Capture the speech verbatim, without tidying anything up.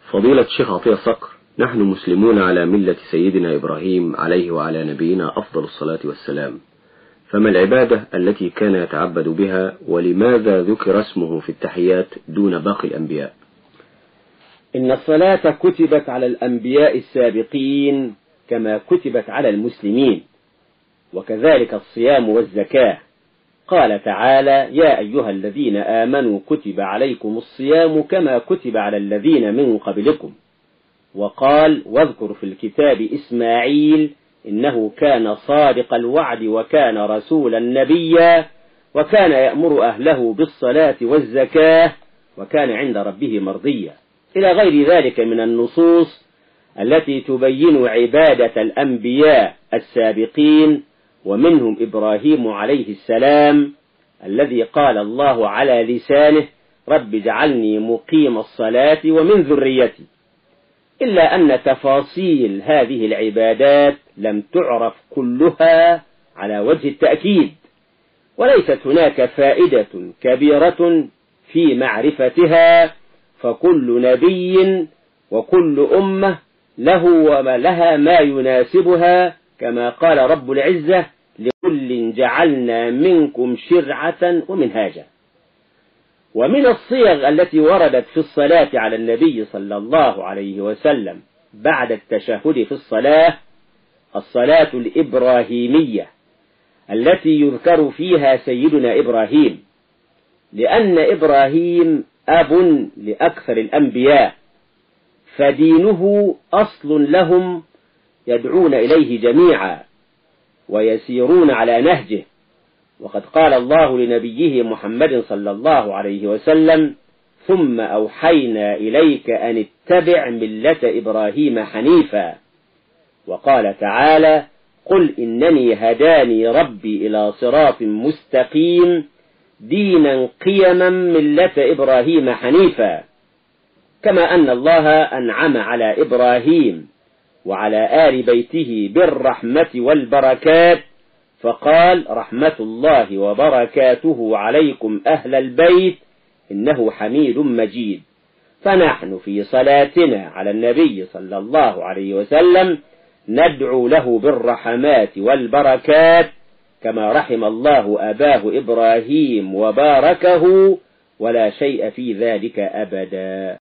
فضيلة الشيخ عطية صقر، نحن مسلمون على ملة سيدنا إبراهيم عليه وعلى نبينا أفضل الصلاة والسلام، فما العبادة التي كان يتعبد بها، ولماذا ذكر اسمه في التحيات دون باقي الأنبياء؟ إن الصلاة كتبت على الأنبياء السابقين كما كتبت على المسلمين، وكذلك الصيام والزكاة. قال تعالى: يا أيها الذين آمنوا كتب عليكم الصيام كما كتب على الذين من قبلكم. وقال: واذكر في الكتاب إسماعيل إنه كان صادق الوعد وكان رسولا نبيا وكان يأمر أهله بالصلاة والزكاة وكان عند ربه مرضيا، إلى غير ذلك من النصوص التي تبين عبادة الأنبياء السابقين، ومنهم إبراهيم عليه السلام الذي قال الله على لسانه: رب اجعلني مقيم الصلاة ومن ذريتي. إلا أن تفاصيل هذه العبادات لم تعرف كلها على وجه التأكيد، وليست هناك فائدة كبيرة في معرفتها، فكل نبي وكل أمة له ولها ما يناسبها، كما قال رب العزة: لكل جعلنا منكم شرعة ومنهاجا. ومن الصيغ التي وردت في الصلاة على النبي صلى الله عليه وسلم بعد التشهد في الصلاة الصلاة الإبراهيمية التي يذكر فيها سيدنا إبراهيم، لأن إبراهيم أب لأكثر الأنبياء، فدينه أصل لهم يدعون إليه جميعا ويسيرون على نهجه. وقد قال الله لنبيه محمد صلى الله عليه وسلم: ثم أوحينا إليك أن اتبع ملة إبراهيم حنيفا. وقال تعالى: قل إنني هداني ربي إلى صراط مستقيم دينا قيما ملة إبراهيم حنيفا. كما أن الله أنعم على إبراهيم وعلى آل بيته بالرحمة والبركات، فقال: رحمة الله وبركاته عليكم أهل البيت إنه حميد مجيد. فنحن في صلاتنا على النبي صلى الله عليه وسلم ندعو له بالرحمات والبركات كما رحم الله أباه إبراهيم وباركه، ولا شيء في ذلك أبدا.